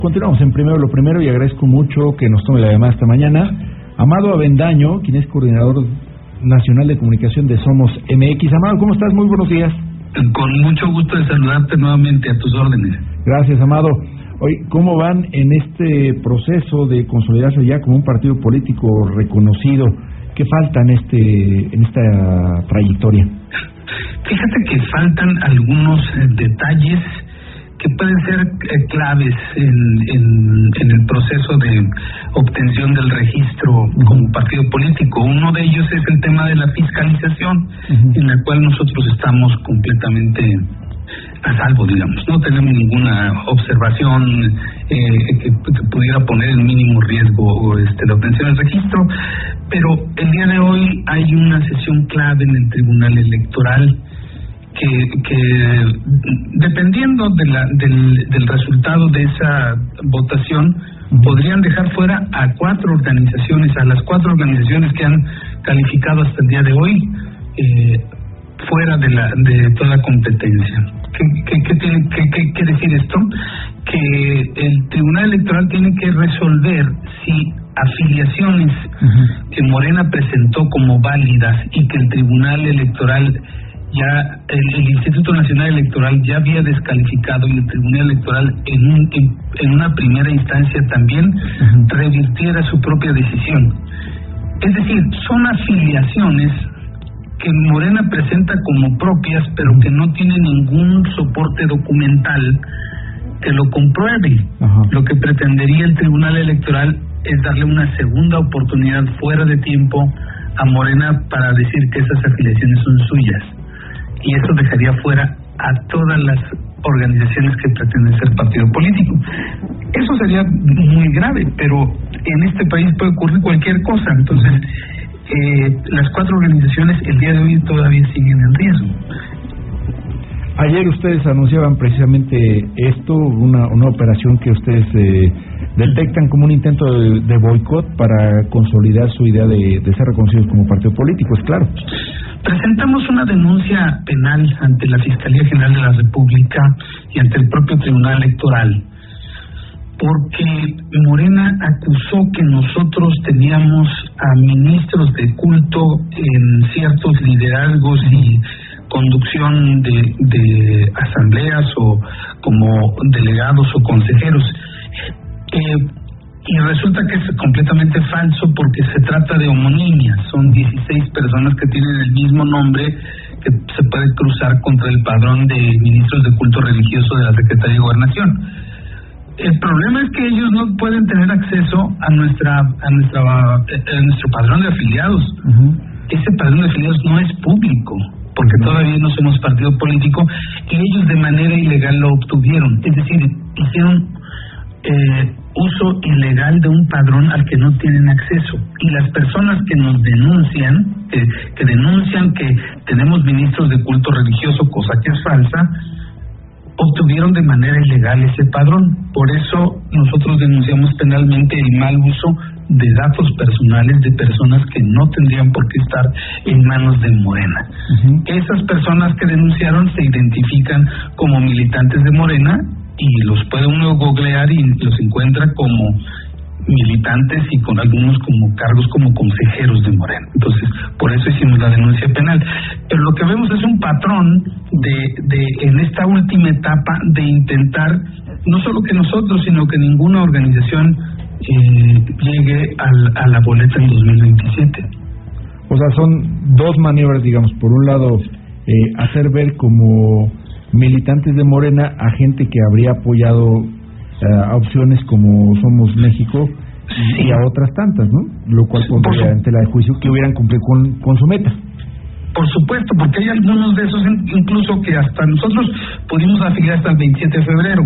Continuamos en Primero lo Primero y agradezco mucho que nos tome la llamada esta mañana. Amado Avendaño, quien es coordinador nacional de comunicación de Somos MX. Amado, ¿cómo estás? Muy buenos días. Con mucho gusto de saludarte nuevamente, a tus órdenes. Gracias, Amado. Hoy, ¿cómo van en este proceso de consolidarse ya como un partido político reconocido? ¿Qué falta en esta trayectoria? Fíjate que faltan algunos detalles que pueden ser claves en el proceso de obtención del registro como partido político. Uno de ellos es el tema de la fiscalización, en la cual nosotros estamos completamente a salvo, digamos. No tenemos ninguna observación que pudiera poner en mínimo riesgo la obtención del registro, pero el día de hoy hay una sesión clave en el Tribunal Electoral que dependiendo del resultado de esa votación, podrían dejar fuera a las cuatro organizaciones que han calificado hasta el día de hoy fuera de toda competencia. ¿Qué quiere decir esto? Que el Tribunal Electoral tiene que resolver si afiliaciones que Morena presentó como válidas y que el Tribunal Electoral el Instituto Nacional Electoral ya había descalificado, y el Tribunal Electoral en una primera instancia también revirtiera su propia decisión. Es decir, son afiliaciones que Morena presenta como propias, pero que no tienen ningún soporte documental que lo compruebe. Lo que pretendería el Tribunal Electoral es darle una segunda oportunidad fuera de tiempo a Morena para decir que esas afiliaciones son suyas. Y eso dejaría fuera a todas las organizaciones que pretenden ser partido político. Eso sería muy grave, pero en este país puede ocurrir cualquier cosa. Entonces, las cuatro organizaciones el día de hoy todavía siguen en riesgo. Ayer ustedes anunciaban precisamente esto, una operación que ustedes detectan como un intento de boicot para consolidar su idea de ser reconocidos como partido político, es claro. Presentamos una denuncia penal ante la Fiscalía General de la República y ante el propio Tribunal Electoral, porque Morena acusó que nosotros teníamos a ministros de culto en ciertos liderazgos y conducción de asambleas o como delegados o consejeros. Y resulta que es completamente falso, porque se trata de homonimia. Son 16 personas que tienen el mismo nombre, que se puede cruzar contra el padrón de ministros de culto religioso de la Secretaría de Gobernación. El problema es que ellos no pueden tener acceso a nuestro padrón de afiliados. Ese padrón de afiliados no es público, porque todavía no somos partido político, y ellos de manera ilegal lo obtuvieron. Es decir, hicieron uso ilegal de un padrón al que no tienen acceso. Y las personas que nos denuncian, que denuncian que tenemos ministros de culto religioso, cosa que es falsa, obtuvieron de manera ilegal ese padrón. Por eso nosotros denunciamos penalmente el mal uso de datos personales de personas que no tendrían por qué estar en manos de Morena. Esas personas que denunciaron se identifican como militantes de Morena, y los puede uno googlear y los encuentra como militantes y con algunos como cargos como consejeros de Morena. Entonces, por eso hicimos la denuncia penal. Pero lo que vemos es un patrón en esta última etapa de intentar, no solo que nosotros, sino que ninguna organización llegue a la boleta en 2027. O sea, son dos maniobras, digamos. Por un lado, hacer ver como militantes de Morena a gente que habría apoyado a opciones como Somos México y a otras tantas, ¿no? Lo cual pondría en tela de juicio que hubieran cumplido con su meta. Por supuesto, porque hay algunos de esos incluso que hasta nosotros pudimos afiliar hasta el 27 de febrero.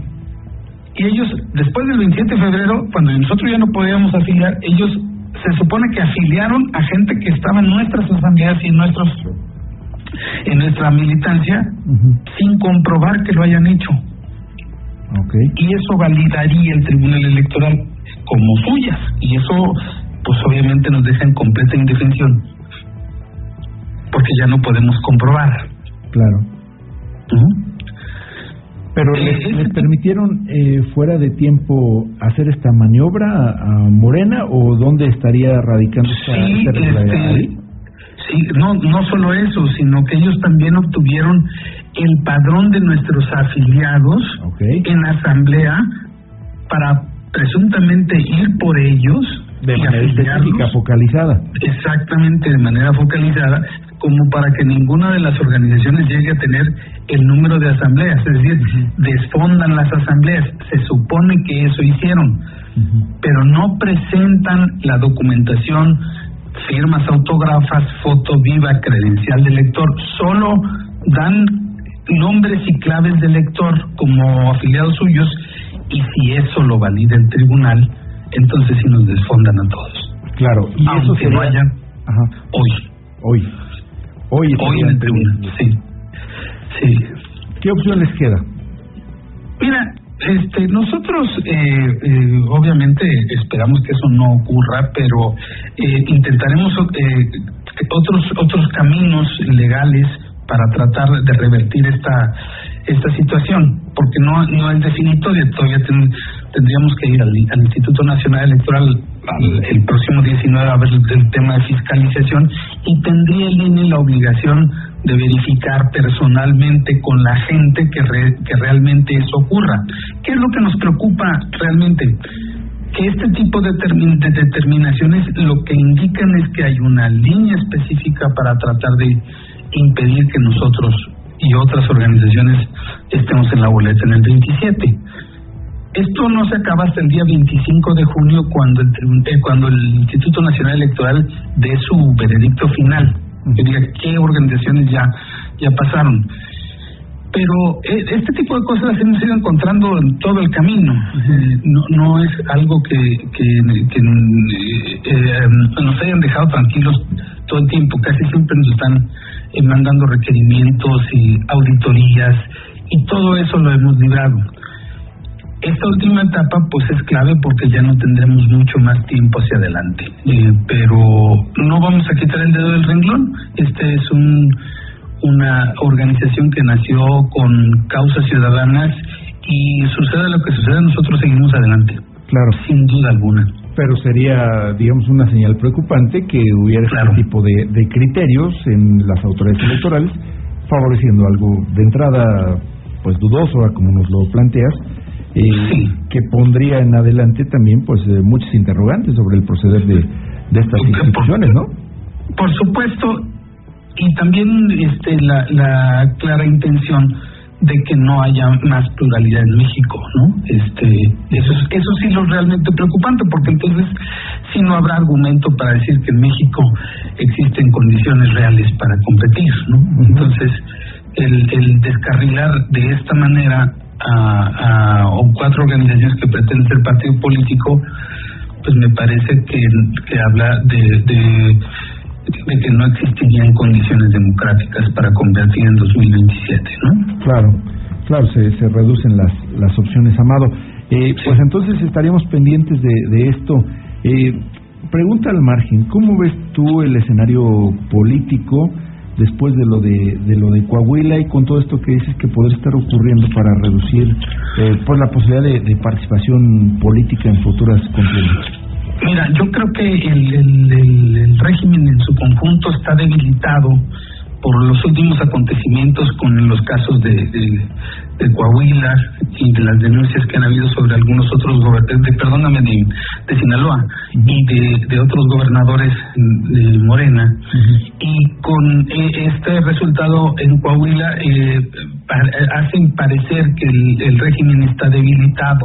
Y ellos, después del 27 de febrero, cuando nosotros ya no podíamos afiliar, ellos se supone que afiliaron a gente que estaba en nuestras asambleas y en nuestra militancia, sin comprobar que lo hayan hecho. Y eso validaría el Tribunal Electoral como suyas, y eso pues obviamente nos deja en completa indefensión, porque ya no podemos comprobar. Claro. Pero ¿les permitieron fuera de tiempo hacer esta maniobra a Morena o dónde estaría radicando esta irregularidad? Sí, no solo eso, sino que ellos también obtuvieron el padrón de nuestros afiliados en asamblea para presuntamente ir por ellos de manera específica, focalizada. Exactamente, de manera focalizada, como para que ninguna de las organizaciones llegue a tener el número de asambleas, es decir, desfondan las asambleas. Se supone que eso hicieron, pero no presentan la documentación, firmas autógrafas, foto viva, credencial de elector, solo dan nombres y claves de elector como afiliados suyos, y si eso lo valida el tribunal, entonces sí nos desfondan a todos. Claro, y aunque eso sería... vaya hoy en el tribunal. Sí. ¿Qué opción les queda? Mira, nosotros obviamente esperamos que eso no ocurra, pero intentaremos otros caminos legales para tratar de revertir esta situación, porque no es definitoria. Todavía tendríamos que ir al Instituto Nacional Electoral el próximo 19 a ver el tema de fiscalización, y tendría el INE la obligación de verificar personalmente con la gente que realmente eso ocurra. ¿Qué es lo que nos preocupa realmente? Que este tipo de determinaciones lo que indican es que hay una línea específica para tratar de impedir que nosotros y otras organizaciones estemos en la boleta en el 27. Esto no se acaba hasta el día 25 de junio cuando el Instituto Nacional Electoral dé su veredicto final, que diga qué organizaciones ya pasaron. Pero este tipo de cosas las hemos ido encontrando en todo el camino. No es algo que nos hayan dejado tranquilos todo el tiempo. Casi siempre nos están mandando requerimientos y auditorías, y todo eso lo hemos librado. Esta última etapa pues es clave porque ya no tendremos mucho más tiempo hacia adelante, pero no vamos a quitar el dedo del renglón. Este es una organización que nació con causas ciudadanas, y suceda lo que suceda, nosotros seguimos adelante. Claro. Sin duda alguna. Pero sería, digamos, una señal preocupante que hubiera este tipo de criterios en las autoridades electorales, favoreciendo algo de entrada pues dudoso, como nos lo planteas, que pondría en adelante también pues muchos interrogantes sobre el proceder de estas instituciones, ¿no? Por supuesto, y también la clara intención de que no haya más pluralidad en México, ¿no? Eso sí es lo realmente preocupante, porque entonces sí no habrá argumento para decir que en México existen condiciones reales para competir, ¿no? Entonces el descarrilar de esta manera a 4 organizaciones que pretenden ser partido político, pues me parece que habla de que no existirían condiciones democráticas para competir en 2027, ¿no? Claro, se reducen las opciones, Amado. Pues entonces estaríamos pendientes de esto. Pregunta al margen, ¿cómo ves tú el escenario político después de lo de Coahuila, y con todo esto que dices que podría estar ocurriendo para reducir pues la posibilidad de participación política en futuras contiendas? Mira, yo creo que el régimen en su conjunto está debilitado por los últimos acontecimientos con los casos de Coahuila y de las denuncias que han habido sobre algunos otros de Sinaloa y de otros gobernadores de Morena. Y con este resultado en Coahuila hacen parecer que el régimen está debilitado.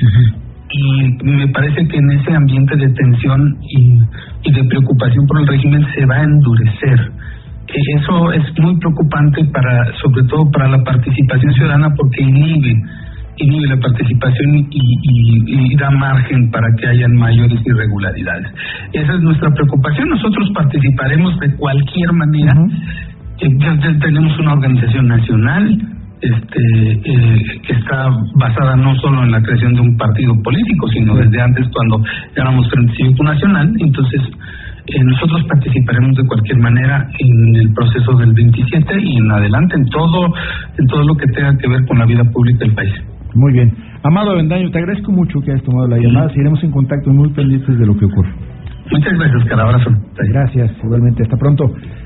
Y me parece que en ese ambiente de tensión y de preocupación por el régimen se va a endurecer. Eso es muy preocupante sobre todo para la participación ciudadana, porque inhibe la participación y da margen para que hayan mayores irregularidades. Esa es nuestra preocupación. Nosotros participaremos de cualquier manera. Ya tenemos una organización nacional que está basada no solo en la creación de un partido político, sino desde antes, cuando éramos Frente Cívico Nacional. Entonces nosotros participaremos de cualquier manera en el proceso del 27 y en adelante en todo lo que tenga que ver con la vida pública del país. Muy bien. Amado Avendaño, te agradezco mucho que hayas tomado la llamada. Seguiremos en contacto, muy pendientes de lo que ocurre. Muchas gracias, cara. Abrazo. Gracias, igualmente. Hasta pronto.